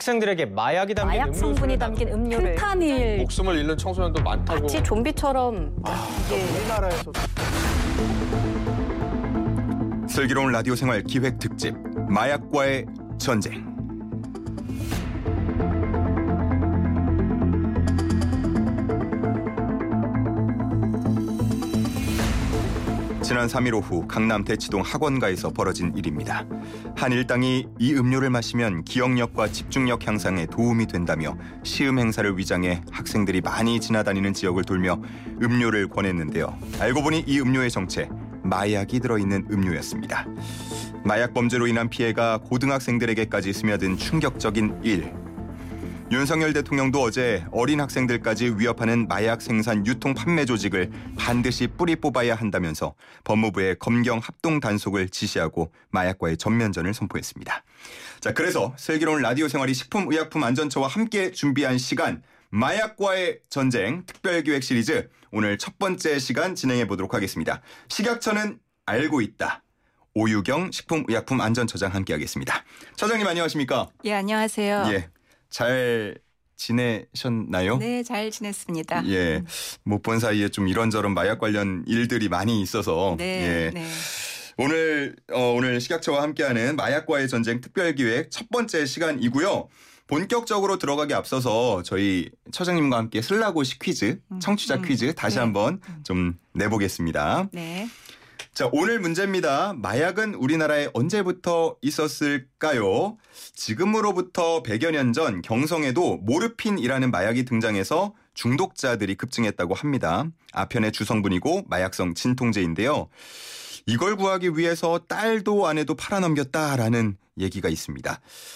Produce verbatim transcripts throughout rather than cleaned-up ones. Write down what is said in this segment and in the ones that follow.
학생들에게 마약이 담긴 마약 성분이 담긴 음료를 펜타닐 목숨을 잃는 청소년도 많다고. 마치 좀비처럼 아, 이게 우리나라에서 슬기로운 라디오 생활 기획 특집 마약과의 전쟁. 지난 삼 일 오후 강남 대치동 학원가에서 벌어진 일입니다. 한 일당이 이 음료를 마시면 기억력과 집중력 향상에 도움이 된다며 시음 행사를 위장해 학생들이 많이 지나다니는 지역을 돌며 음료를 권했는데요. 알고 보니 이 음료의 정체, 마약이 들어있는 음료였습니다. 마약 범죄로 인한 피해가 고등학생들에게까지 스며든 충격적인 일. 윤석열 대통령도 어제 어린 학생들까지 위협하는 마약 생산 유통 판매 조직을 반드시 뿌리 뽑아야 한다면서 법무부에 검경 합동 단속을 지시하고 마약과의 전면전을 선포했습니다. 자, 그래서 슬기로운 라디오 생활이 식품의약품안전처와 함께 준비한 시간 마약과의 전쟁 특별기획 시리즈, 오늘 첫 번째 시간 진행해 보도록 하겠습니다. 식약처는 알고 있다. 오유경 식품의약품안전처장 함께하겠습니다. 처장님 안녕하십니까? 예, 안녕하세요. 예. 잘 지내셨나요? 네, 잘 지냈습니다. 예, 못 본 사이에 좀 이런저런 마약 관련 일들이 많이 있어서 네, 예. 네. 오늘 어, 오늘 식약처와 함께하는 마약과의 전쟁 특별기획 첫 번째 시간이고요. 본격적으로 들어가기 앞서서 저희 처장님과 함께 슬라고시 퀴즈, 청취자 음, 퀴즈 다시 네. 한번 좀 내보겠습니다. 네. 자, 오늘 문제입니다. 마약은 우리나라에 언제부터 있었을까요? 지금으로부터 백여 년 전 경성에도 모르핀이라는 마약이 등장해서 중독자들이 급증했다고 합니다. 아편의 주성분이고 마약성 진통제인데요. 이걸 구하기 위해서 딸도 아내도 팔아넘겼다라는 얘기가 있습니다.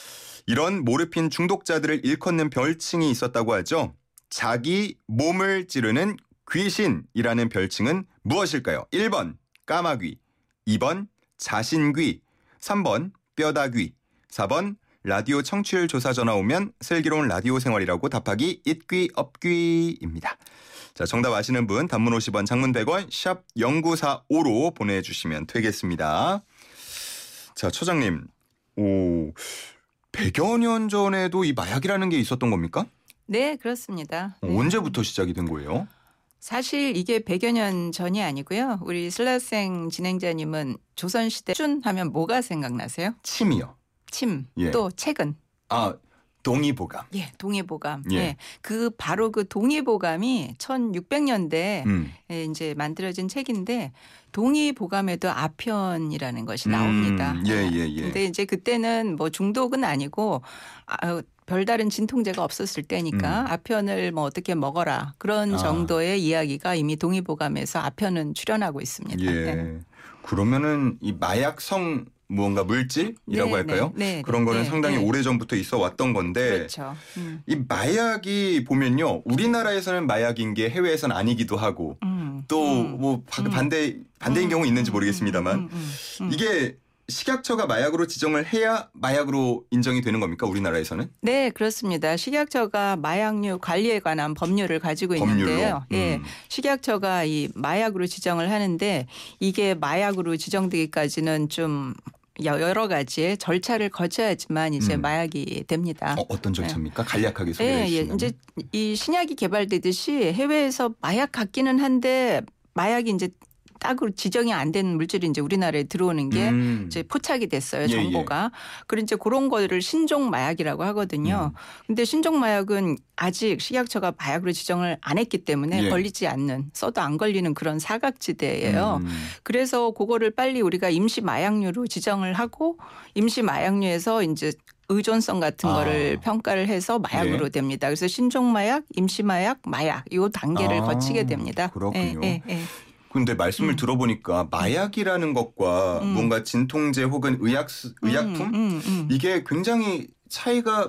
이런 모르핀 중독자들을 일컫는 별칭이 있었다고 하죠. 자기 몸을 찌르는 귀신이라는 별칭은 무엇일까요? 일 번 까마귀, 이 번 자신귀, 삼 번 뼈다귀, 사 번 라디오 청취율 조사 전화 오면 슬기로운 라디오 생활이라고 답하기 있귀 없귀입니다. 자, 정답 아시는 분 단문 오십 원, 장문 백 원, 샵 공구사오로 보내주시면 되겠습니다. 자, 처장님, 오, 백여 년 전에도 이 마약이라는 게 있었던 겁니까? 네, 그렇습니다. 네. 언제부터 시작이 된 거예요? 사실 이게 백여 년 전이 아니고요. 우리 슬라생 진행자님은 조선시대 춘 하면 뭐가 생각나세요? 침이요. 침, 예. 또 책은. 아, 동의보감. 예, 동의보감. 예. 예. 그 바로 그 동의보감이 천육백 년대에 음. 이제 만들어진 책인데 동의보감에도 아편이라는 것이 나옵니다. 음, 예, 예, 예. 근데 이제 그때는 뭐 중독은 아니고 아, 별다른 진통제가 없었을 때니까 음. 아편을 뭐 어떻게 먹어라 그런 아. 정도의 이야기가 이미 동의보감에서 아편은 출연하고 있습니다. 예. 네. 그러면은 이 마약성 무언가 물질이라고 네, 할까요? 네, 네, 그런 거는 네, 상당히 네. 오래전부터 있어 왔던 건데 그렇죠. 음. 이 마약이 보면요. 우리나라에서는 마약인 게 해외에서는 아니기도 하고 음. 또 음. 뭐 반대 반대인 음. 경우 있는지 음. 모르겠습니다만 음. 음. 음. 이게 식약처가 마약으로 지정을 해야 마약으로 인정이 되는 겁니까? 우리나라에서는? 네, 그렇습니다. 식약처가 마약류 관리에 관한 법률을 가지고 법률로? 있는데요. 예, 음. 식약처가 이 마약으로 지정을 하는데 이게 마약으로 지정되기까지는 좀 여러 가지의 절차를 거쳐야지만 이제 음. 마약이 됩니다. 어, 어떤 절차입니까? 간략하게 소개해 예, 예. 주시면. 이제 이 신약이 개발되듯이 해외에서 마약 같기는 한데 마약이 이제 딱으로 지정이 안 된 물질이 이제 우리나라에 들어오는 게 음. 이제 포착이 됐어요. 예, 정보가. 그런 이제 그런 거를 신종 마약이라고 하거든요. 음. 근데 신종 마약은 아직 식약처가 마약으로 지정을 안 했기 때문에 예. 걸리지 않는, 써도 안 걸리는 그런 사각지대예요. 음. 그래서 그거를 빨리 우리가 임시 마약류로 지정을 하고 임시 마약류에서 이제 의존성 같은 아. 거를 평가를 해서 마약으로 예. 됩니다. 그래서 신종 마약, 임시 마약, 마약 이 단계를 아, 거치게 됩니다. 그렇군요. 예, 예, 예. 근데 말씀을 음. 들어보니까 마약이라는 것과 음. 뭔가 진통제 혹은 의약 의약품 음, 음, 음. 이게 굉장히 차이가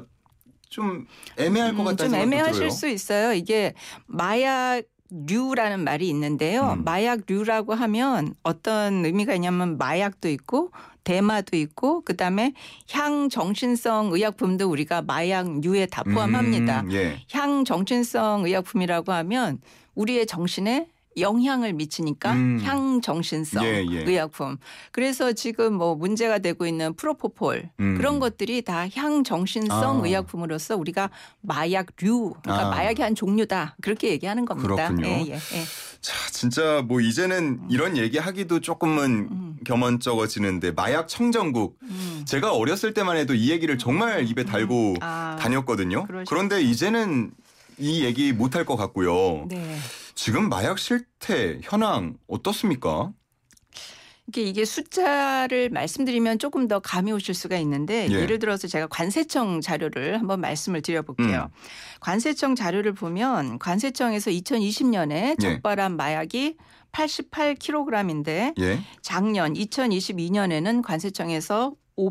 좀 애매할 것 음, 같다는 좀 생각도 애매하실 들어요. 수 있어요. 이게 마약류라는 말이 있는데요. 음. 마약류라고 하면 어떤 의미가 있냐면 마약도 있고 대마도 있고 그다음에 향정신성 의약품도 우리가 마약류에 다 포함합니다. 음, 예. 향정신성 의약품이라고 하면 우리의 정신에 영향을 미치니까 음. 향정신성 예, 예. 의약품. 그래서 지금 뭐 문제가 되고 있는 프로포폴 음. 그런 것들이 다 향정신성 아. 의약품으로서 우리가 마약류, 그러니까 아. 마약의 한 종류다 그렇게 얘기하는 겁니다. 그렇군요. 예, 예, 예. 자, 진짜 뭐 이제는 이런 얘기하기도 조금은 음. 겸언쩍어지는데 마약 청정국. 음. 제가 어렸을 때만 해도 이 얘기를 정말 입에 달고 아, 다녔거든요. 그러시구나. 그런데 이제는 이 얘기 못할 것 같고요. 네. 지금 마약 실태 현황 어떻습니까? 이게 이게 숫자를 말씀드리면 조금 더 감이 오실 수가 있는데 예. 예를 들어서 제가 관세청 자료를 한번 말씀을 드려볼게요. 음. 관세청 자료를 보면 관세청에서 이천이십 년에 예. 적발한 마약이 팔십팔 킬로그램인데 예. 작년 이천이십이 년에는 관세청에서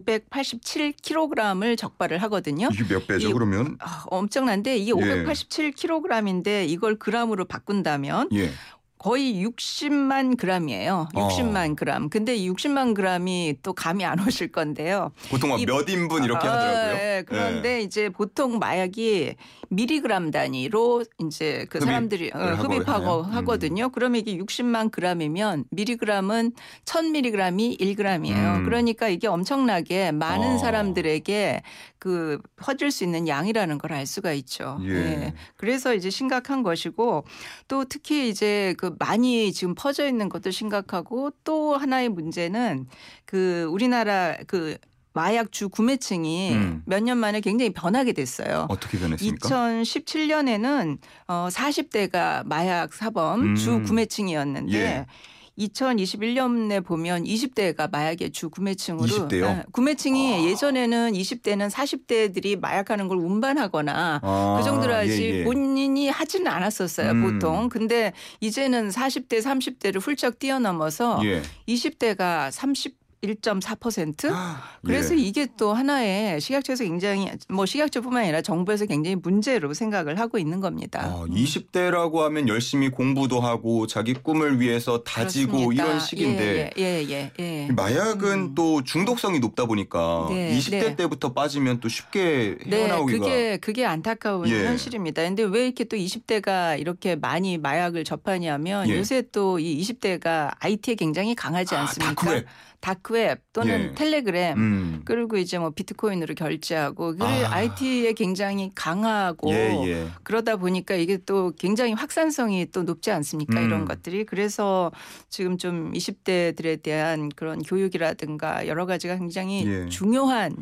오백팔십칠 킬로그램을 적발을 하거든요. 이게 몇 배죠 이- 그러면? 아, 엄청난데 이게 오백팔십칠 킬로그램인데 이걸 그램으로 바꾼다면 예. 거의 육십만 그램이에요. 어. 육십만 그램. 근데 이 육십만 그램이 또 감이 안 오실 건데요. 보통 막 이- 몇 인분 이렇게 아, 하더라고요. 예, 그런데 이제 보통 마약이 미리그램 단위로 이제 그 흡입을 사람들이 어, 하고 흡입하고 하나요? 하거든요. 그러면 이게 육십만 그램이면 미리그램은 천 미리그램이 일 그램이에요. 음. 그러니까 이게 엄청나게 많은 어. 사람들에게 그 퍼질 수 있는 양이라는 걸 알 수가 있죠. 예. 그래서 이제 심각한 것이고 또 특히 이제 그 많이 지금 퍼져 있는 것도 심각하고 또 하나의 문제는 그 우리나라 그 마약 주 구매층이 음. 몇 년 만에 굉장히 변하게 됐어요. 어떻게 변했습니까? 이천십칠 년에는 어 사십 대가 마약 사범 음. 주 구매층이었는데 예. 이천이십일 년에 보면 이십 대가 마약의 주 구매층으로 이십 대요? 예, 구매층이 예전에는 이십 대는 사십 대들이 마약하는 걸 운반하거나 아, 그 정도로 하지 예, 예. 본인이 하지는 않았었어요 음. 보통. 근데 이제는 사십 대 삼십 대를 훌쩍 뛰어넘어서 예. 이십 대가 삼십일 점 사 퍼센트 그래서 예. 이게 또 하나의 식약처에서 굉장히 뭐 식약처뿐만 아니라 정부에서 굉장히 문제로 생각을 하고 있는 겁니다. 아, 이십 대라고 하면 열심히 공부도 하고 자기 꿈을 위해서 다지고 그렇습니다. 이런 시기인데 예, 예, 예, 예. 마약은 음. 또 중독성이 높다 보니까 네, 이십 대 네. 때부터 빠지면 또 쉽게 네, 헤어나오기가 그게 그게 안타까운 예. 현실입니다. 근데 왜 이렇게 또 이십 대가 이렇게 많이 마약을 접하냐면 예. 요새 또 이 이십 대가 아이티에 굉장히 강하지 아, 않습니까? 다크웹. 다크웹 또는 예. 텔레그램 음. 그리고 이제 뭐 비트코인으로 결제하고 그래 아. 아이티에 굉장히 강하고 예, 예. 그러다 보니까 이게 또 굉장히 확산성이 또 높지 않습니까? 음. 이런 것들이. 그래서 지금 좀 이십 대들에 대한 그런 교육이라든가 여러 가지가 굉장히 예. 중요한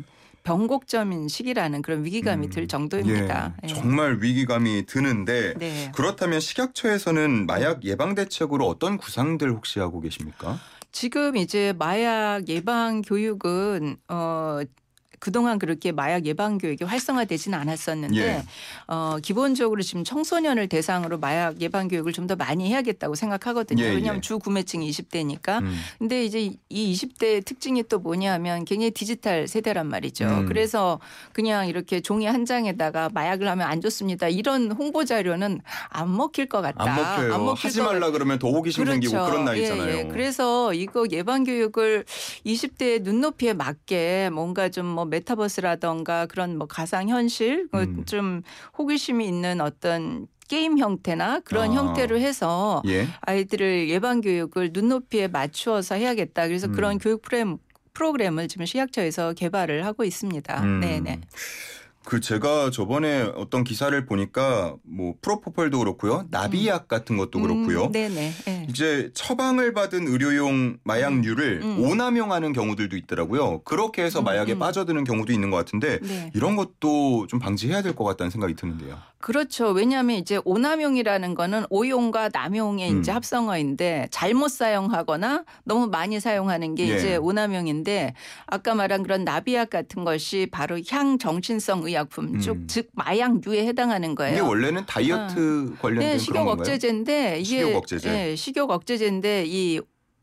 변곡점인 시기라는 그런 위기감이 음. 들 정도입니다. 예. 예. 정말 위기감이 드는데 네. 그렇다면 식약처에서는 마약 예방 대책으로 어떤 구상들 혹시 하고 계십니까? 지금 이제 마약 예방 교육은 어 그동안 그렇게 마약 예방 교육이 활성화되지는 않았었는데 예. 어, 기본적으로 지금 청소년을 대상으로 마약 예방 교육을 좀 더 많이 해야겠다고 생각하거든요. 예, 왜냐하면 예. 주 구매층이 이십 대니까. 음. 근데 이제 이 이십 대의 특징이 또 뭐냐하면 굉장히 디지털 세대란 말이죠. 음. 그래서 그냥 이렇게 종이 한 장에다가 마약을 하면 안 좋습니다. 이런 홍보 자료는 안 먹힐 것 같다. 안 먹혀요. 먹힐 하지 것 말라 그러면 더 호기심 생기고 그런 나이잖아요. 예, 예. 그래서 이거 예방 교육을 이십 대 눈높이에 맞게 뭔가 좀 뭐 메타버스라던가 그런 뭐 가상 현실 음. 좀 호기심이 있는 어떤 게임 형태나 그런 아. 형태로 해서 예. 아이들을 예방 교육을 눈높이에 맞추어서 해야겠다. 그래서 음. 그런 교육 프로그램 프로그램을 지금 식약처에서 개발을 하고 있습니다. 음. 네, 네. 그 제가 저번에 어떤 기사를 보니까 뭐 프로포폴도 그렇고요. 나비약 같은 것도 그렇고요. 음, 네네. 네. 이제 처방을 받은 의료용 마약류를 음. 오남용하는 경우들도 있더라고요. 그렇게 해서 음, 마약에 음. 빠져드는 경우도 있는 것 같은데 네. 이런 것도 좀 방지해야 될 것 같다는 생각이 드는데요. 그렇죠. 왜냐하면 이제 오남용이라는 거는 오용과 남용의 음. 이제 합성어인데 잘못 사용하거나 너무 많이 사용하는 게 예. 이제 오남용인데 아까 말한 그런 나비약 같은 것이 바로 향정신성 의약품, 음. 즉, 즉 마약류에 해당하는 거예요. 이게 원래는 다이어트 관련된 네, 그런 식욕 건가요? 억제제인데 이게 식욕 억제제. 예, 식욕 억제제인데 이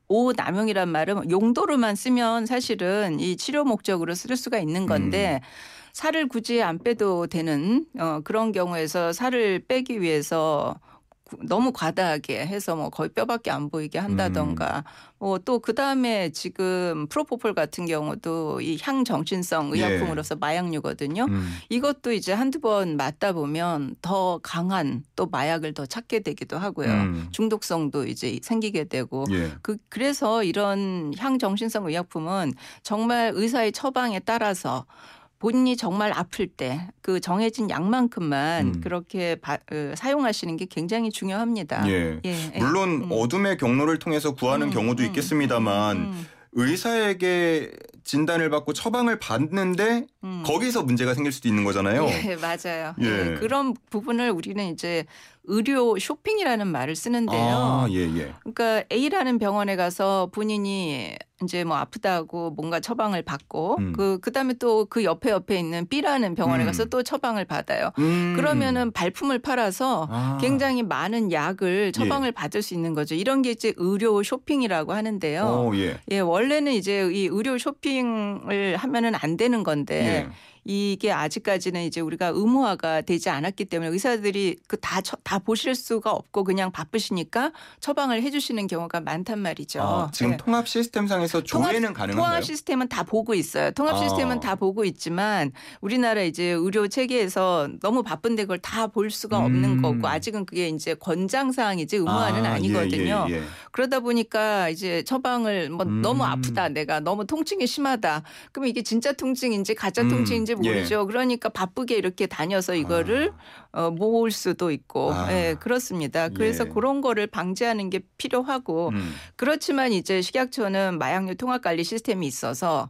오남용이란 말은 용도로만 쓰면 사실은 이 치료 목적으로 쓸 수가 있는 건데 음. 살을 굳이 안 빼도 되는 어, 그런 경우에서 살을 빼기 위해서 너무 과다하게 해서 뭐 거의 뼈밖에 안 보이게 한다던가 음. 뭐 또 그다음에 지금 프로포폴 같은 경우도 이 향정신성 의약품으로서 예. 마약류거든요. 음. 이것도 이제 한두 번 맞다 보면 더 강한 또 마약을 더 찾게 되기도 하고요. 음. 중독성도 이제 생기게 되고 예. 그 그래서 이런 향정신성 의약품은 정말 의사의 처방에 따라서 본인이 정말 아플 때 그 정해진 양만큼만 음. 그렇게 바, 어, 사용하시는 게 굉장히 중요합니다. 예. 예. 물론 음. 어둠의 경로를 통해서 구하는 음, 경우도 음, 있겠습니다만 음, 음. 의사에게 진단을 받고 처방을 받는데 음. 거기서 문제가 생길 수도 있는 거잖아요. 예, 맞아요. 예. 예, 그런 부분을 우리는 이제 의료 쇼핑이라는 말을 쓰는데요. 아, 예, 예. 그러니까 A라는 병원에 가서 본인이 이제 뭐 아프다고 뭔가 처방을 받고 음. 그 그다음에 또 그 옆에 옆에 있는 B라는 병원에 음. 가서 또 처방을 받아요. 음. 그러면은 발품을 팔아서 아. 굉장히 많은 약을 처방을 예. 받을 수 있는 거죠. 이런 게 이제 의료 쇼핑이라고 하는데요. 어, 예. 예, 원래는 이제 이 의료 쇼핑을 하면은 안 되는 건데 예. 이게 아직까지는 이제 우리가 의무화가 되지 않았기 때문에 의사들이 그 다 다 보실 수가 없고 그냥 바쁘시니까 처방을 해주시는 경우가 많단 말이죠. 아, 지금 네. 통합 시스템상에서 조회는 통합, 가능한가요? 통합 시스템은 다 보고 있어요. 통합 아. 시스템은 다 보고 있지만 우리나라 이제 의료 체계에서 너무 바쁜데 그걸 다 볼 수가 음. 없는 거고 아직은 그게 이제 권장 사항이지 의무화는 아, 아니거든요. 예, 예, 예. 그러다 보니까 이제 처방을 뭐 음. 너무 아프다 내가 너무 통증이 심하다. 그러면 이게 진짜 통증인지 가짜 음. 통증인지 예. 모르죠. 그러니까 바쁘게 이렇게 다녀서 이거를 아. 어, 모을 수도 있고 아. 예, 그렇습니다. 그래서 예. 그런 거를 방지하는 게 필요하고 음. 그렇지만 이제 식약처는 마약류 통합관리 시스템이 있어서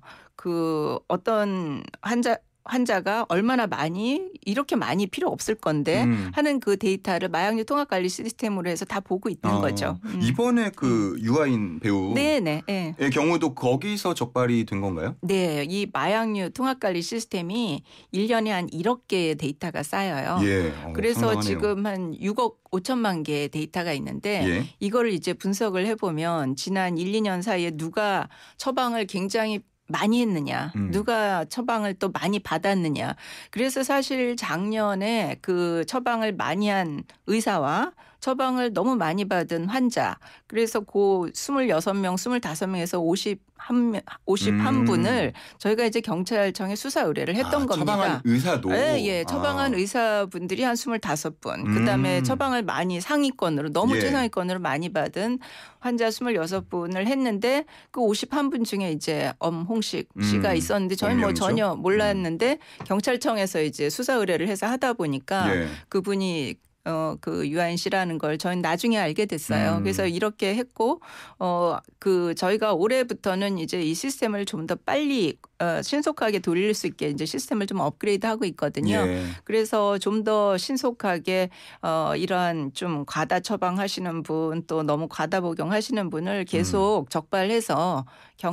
그 어떤 환자 환자가 얼마나 많이 이렇게 많이 필요 없을 건데 음. 하는 그 데이터를 마약류 통합관리 시스템으로 해서 다 보고 있는 아, 거죠. 음. 이번에 그 유아인 배우의 네네. 네. 경우도 거기서 적발이 된 건가요? 네, 이 마약류 통합관리 시스템이 일 년에 한 일억 개의 데이터가 쌓여요. 예. 어, 그래서 상당하네요. 지금 한 육억 오천만 개의 데이터가 있는데 예. 이거를 이제 분석을 해보면 지난 일, 이 년 사이에 누가 처방을 굉장히 많이 했느냐, 음. 누가 처방을 또 많이 받았느냐. 그래서 사실 작년에 그 처방을 많이 한 의사와 처방을 너무 많이 받은 환자. 그래서 그 스물여섯 명, 스물다섯 명에서 오십일, 오십일 음. 분을 저희가 이제 경찰청에 수사 의뢰를 했던 아, 겁니다. 처방한 의사도. 예, 예. 처방한 아. 의사분들이 한 스물다섯 분. 그다음에 음. 처방을 많이 상위권으로 너무 예. 최상위권으로 많이 받은 환자 스물여섯 분을 했는데 그 오십일 분 중에 이제 엄홍식 씨가 음. 있었는데 저희 뭐 공명이죠? 전혀 몰랐는데 경찰청에서 이제 수사 의뢰를 해서 하다 보니까 예. 그분이 어, 그 유아인 씨라는 걸 저희는 나중에 알게 됐어요. 음. 그래서 이렇게 했고, 어, 그 저희가 올해부터는 이제 이 시스템을 좀 더 빨리 어, 신속하게 돌릴 수 있게 이제 시스템을 좀 업그레이드 하고 있거든요. 예. 그래서 좀 더 신속하게 어, 이러한 좀 과다 처방하시는 분 또 너무 과다 복용하시는 분을 계속 음. 적발해서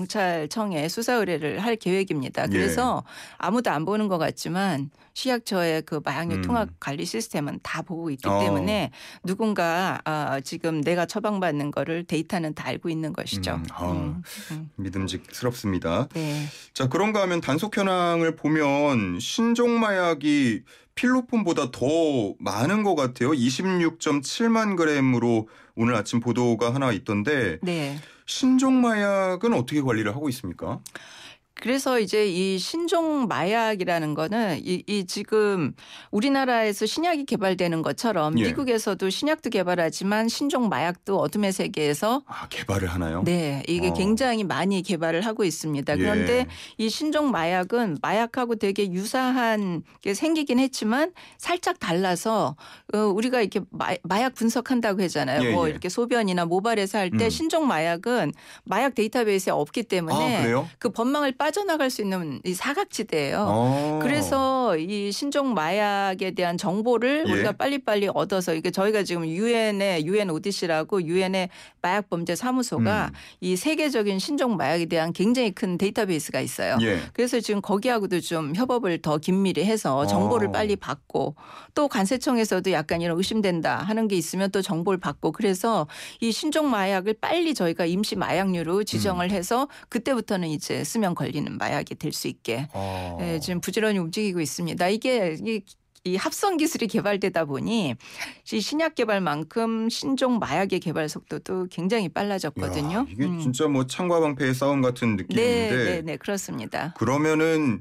경찰청에 수사 의뢰를 할 계획입니다. 그래서 예. 아무도 안 보는 것 같지만 식약처의 그 마약류 음. 통합 관리 시스템은 다 보고 있기 어. 때문에 누군가 어, 지금 내가 처방받는 거를 데이터는 다 알고 있는 것이죠. 음. 아, 음, 음. 믿음직스럽습니다. 네. 자, 그런가 하면 단속 현황을 보면 신종 마약이 필로폰보다 더 많은 것 같아요. 이십육 점 칠만 그램으로 오늘 아침 보도가 하나 있던데 네. 신종 마약은 어떻게 관리를 하고 있습니까? 그래서 이제 이 신종 마약이라는 거는 이, 이 지금 우리나라에서 신약이 개발되는 것처럼 예. 미국에서도 신약도 개발하지만 신종 마약도 어둠의 세계에서 아, 개발을 하나요? 네, 이게 어. 굉장히 많이 개발을 하고 있습니다. 예. 그런데 이 신종 마약은 마약하고 되게 유사한 게 생기긴 했지만 살짝 달라서 어, 우리가 이렇게 마, 마약 분석한다고 하잖아요. 예, 뭐 예. 이렇게 소변이나 모발에서 할 때 음. 신종 마약은 마약 데이터베이스에 없기 때문에 아, 그래요? 그 법망을 빠져나갈 수 있는 이 사각지대예요. 어. 그래서 이 신종 마약에 대한 정보를 예. 우리가 빨리빨리 얻어서 이게 저희가 지금 유엔의 유엔 오디씨라고 유엔의 마약 범죄 사무소가 음. 이 세계적인 신종 마약에 대한 굉장히 큰 데이터베이스가 있어요. 예. 그래서 지금 거기하고도 좀 협업을 더 긴밀히 해서 정보를 어. 빨리 받고 또 관세청에서도 약간 이런 의심된다 하는 게 있으면 또 정보를 받고 그래서 이 신종 마약을 빨리 저희가 임시 마약류로 지정을 해서 그때부터는 이제 쓰면 걸리는 마약이 될 수 있게 어. 예, 지금 부지런히 움직이고 있습니다. 이게 이 이 합성 기술이 개발되다 보니 이 신약 개발만큼 신종 마약의 개발 속도도 굉장히 빨라졌거든요. 야, 이게 음. 진짜 뭐 창과 방패의 싸움 같은 느낌인데. 네, 네, 네, 그렇습니다. 그러면은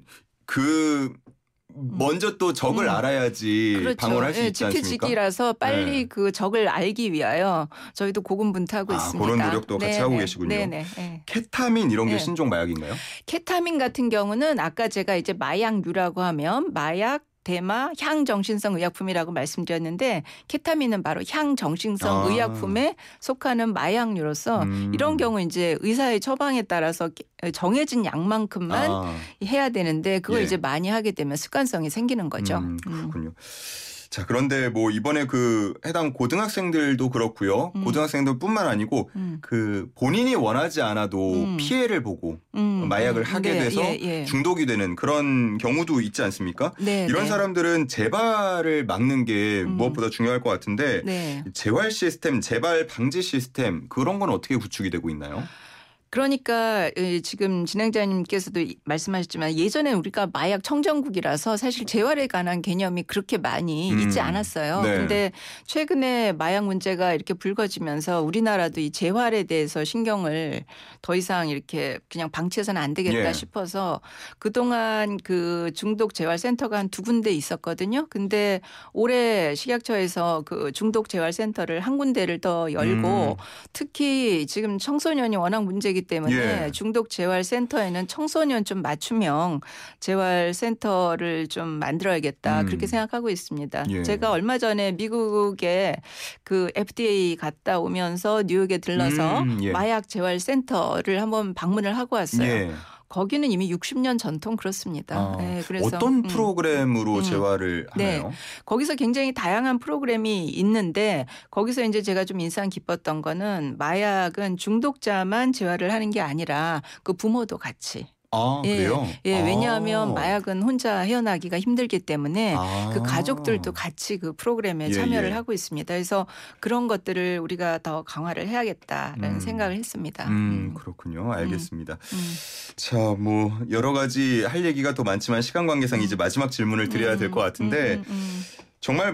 그 먼저 또 적을 음. 알아야지 그렇죠. 방어를 할 수 예, 있지 않습니까? 지피지기라서 빨리 네. 그 적을 알기 위하여 저희도 고군분투하고 아, 있습니다. 그런 노력도 같이 네, 하고 네, 계시군요. 네, 네, 네. 케타민 이런 게 네. 신종 마약인가요? 케타민 같은 경우는 아까 제가 이제 마약류라고 하면 마약 대마 향정신성 의약품이라고 말씀드렸는데 케타민은 바로 향정신성 아. 의약품에 속하는 마약류로서 음. 이런 경우 이제 의사의 처방에 따라서 정해진 양만큼만 아, 해야 되는데 그걸 예. 이제 많이 하게 되면 습관성이 생기는 거죠. 음, 음. 그렇군요. 자, 그런데 뭐 이번에 그 해당 고등학생들도 그렇고요. 음. 고등학생들뿐만 아니고 음. 그 본인이 원하지 않아도 음. 피해를 보고 음. 마약을 음. 하게 네, 돼서 예, 예. 중독이 되는 그런 경우도 있지 않습니까? 네, 이런 네. 사람들은 재발을 막는 게 음. 무엇보다 중요할 것 같은데 네. 재활 시스템, 재발 방지 시스템 그런 건 어떻게 구축이 되고 있나요? 그러니까 지금 진행자님께서도 말씀하셨지만 예전에 우리가 마약 청정국이라서 사실 재활에 관한 개념이 그렇게 많이 음. 있지 않았어요. 네. 그런데 최근에 마약 문제가 이렇게 불거지면서 우리나라도 이 재활에 대해서 신경을 더 이상 이렇게 그냥 방치해서는 안 되겠다 예. 싶어서 그동안 그 중독 재활 센터가 한 두 군데 있었거든요. 근데 올해 식약처에서 그 중독 재활 센터를 한 군데를 더 열고 음. 특히 지금 청소년이 워낙 문제이기 때문에 예. 중독 재활 센터에는 청소년 좀 맞춤형 재활 센터를 좀 만들어야겠다 음. 그렇게 생각하고 있습니다. 예. 제가 얼마 전에 미국에 그 에프디에이 갔다 오면서 뉴욕에 들러서 음, 예. 마약 재활 센터를 한번 방문을 하고 왔어요. 예. 거기는 이미 육십 년 전통 그렇습니다. 아, 네, 그래서 어떤 음. 프로그램으로 음. 재활을 네. 하나요? 거기서 굉장히 다양한 프로그램이 있는데 거기서 이제 제가 좀 인상 깊었던 거는 마약은 중독자만 재활을 하는 게 아니라 그 부모도 같이. 아, 예, 그래요? 예, 아. 왜냐하면 마약은 혼자 헤어나기가 힘들기 때문에 아. 그 가족들도 같이 그 프로그램에 예, 참여를 예. 하고 있습니다. 그래서 그런 것들을 우리가 더 강화를 해야겠다라는 음. 생각을 했습니다. 음, 그렇군요. 알겠습니다. 음. 자, 뭐 여러 가지 할 얘기가 더 많지만 시간 관계상 이제 마지막 질문을 드려야 될 것 같은데 음, 음, 음. 정말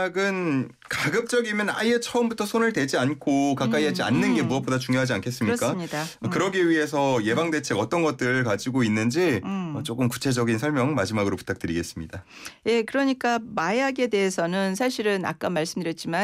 마약은 가급적이면 아예 처음부터 손을 대지 않고 가까이 하지 음, 않는 게 음. 무엇보다 중요하지 않겠습니까? 그렇습니다. 음. 그러기 위해서 예방 대책 어떤 것들 가지고 있는지 음. 어, 조금 구체적인 설명 마지막으로 부탁드리겠습니다. 예, 그러니까 마약에 대해서는 사실은 아까 말씀드렸지만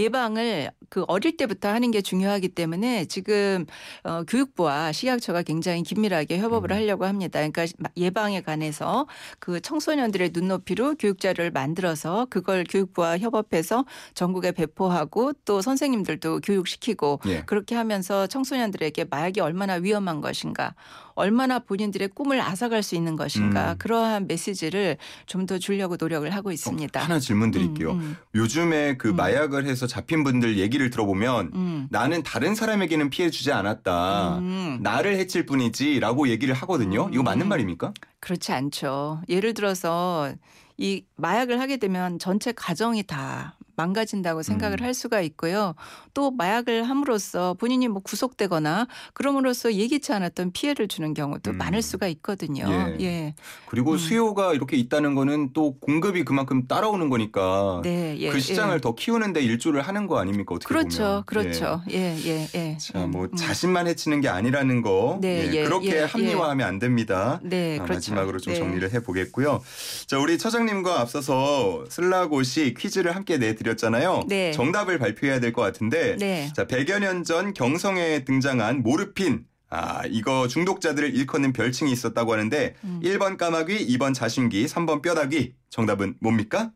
예방을 그 어릴 때부터 하는 게 중요하기 때문에 지금 어, 교육부와 식약처가 굉장히 긴밀하게 협업을 음. 하려고 합니다. 그러니까 예방에 관해서 그 청소년들의 눈높이로 교육 자료를 만들어서 그걸 교육부와 협업해서 전국에 배포하고 또 선생님들도 교육시키고 예. 그렇게 하면서 청소년들에게 마약이 얼마나 위험한 것인가, 얼마나 본인들의 꿈을 앗아갈 수 있는 것인가 음. 그러한 메시지를 좀 더 주려고 노력을 하고 있습니다. 어, 하나 질문 드릴게요. 음, 음. 요즘에 그 음. 마약을 해서 잡힌 분들 얘기를 들어보면 음. 나는 다른 사람에게는 피해 주지 않았다. 음. 나를 해칠 뿐이지라고 얘기를 하거든요. 이거 맞는 음. 말입니까? 그렇지 않죠. 예를 들어서 이 마약을 하게 되면 전체 가정이 다 망가진다고 생각을 음. 할 수가 있고요. 또 마약을 함으로써 본인이 뭐 구속되거나 그럼으로써 예기치 않았던 피해를 주는 경우도 음. 많을 수가 있거든요. 예. 예. 그리고 음. 수요가 이렇게 있다는 거는 또 공급이 그만큼 따라오는 거니까 네, 예, 그 시장을 예. 더 키우는데 일조를 하는 거 아닙니까? 어떻게 그렇죠, 보면. 그렇죠. 예, 예, 예. 자, 뭐 음, 음. 자신만 해치는 게 아니라는 거 네, 예, 예, 그렇게 예, 합리화하면 안 됩니다. 네, 아, 그렇죠. 마지막으로 좀 네. 정리를 해보겠고요. 자, 우리 처장님과 앞서서 슬라고시 퀴즈를 함께 내드렸잖아요. 네. 정답을 발표해야 될 것 같은데 네. 자, 백여 년 전 경성에 등장한 모르핀. 아, 이거 중독자들을 일컫는 별칭이 있었다고 하는데 음. 일 번 까마귀, 이 번 자신기, 삼 번 뼈다귀. 정답은 뭡니까?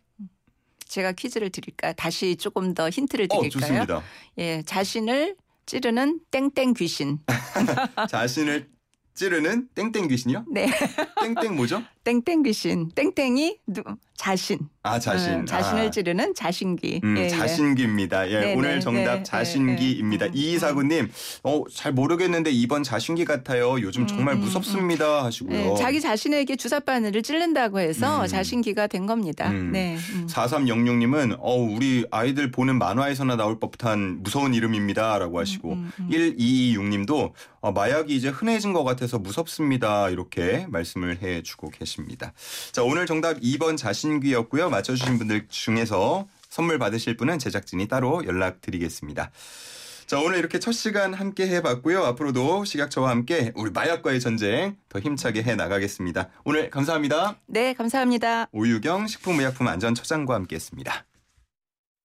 제가 퀴즈를 드릴까? 다시 조금 더 힌트를 어, 드릴까요? 좋습니다. 예, 자신을 찌르는 땡땡 귀신. 자신을 찌르는 땡땡 귀신이요? 네. 땡땡 뭐죠? 땡땡 귀신. 땡땡이 누, 자신. 아, 자신. 음, 자신을 아. 찌르는 자신기. 음, 예, 예. 자신기입니다. 예, 네, 오늘 네, 정답 네, 자신기입니다. 네, 네. 이이사구님, 어, 잘 모르겠는데 이번 자신기 같아요. 요즘 정말 음, 음, 무섭습니다. 하시고요. 네, 자기 자신에게 주사바늘을 찌른다고 해서 음. 자신기가 된 겁니다. 음. 네. 음. 사삼영육님은 어, 우리 아이들 보는 만화에서나 나올 법한 무서운 이름입니다. 라고 하시고 음, 음, 음. 일이이육님도 어, 마약이 이제 흔해진 것 같아서 무섭습니다. 이렇게 말씀을 해주고 계십니다. 자, 오늘 정답 이 번 자신기였고요. 맞춰주신 분들 중에서 선물 받으실 분은 제작진이 따로 연락드리겠습니다. 자, 오늘 이렇게 첫 시간 함께 해봤고요. 앞으로도 식약처와 함께 우리 마약과의 전쟁 더 힘차게 해나가겠습니다. 오늘 감사합니다. 네, 감사합니다. 오유경 식품의약품안전처장과 함께했습니다.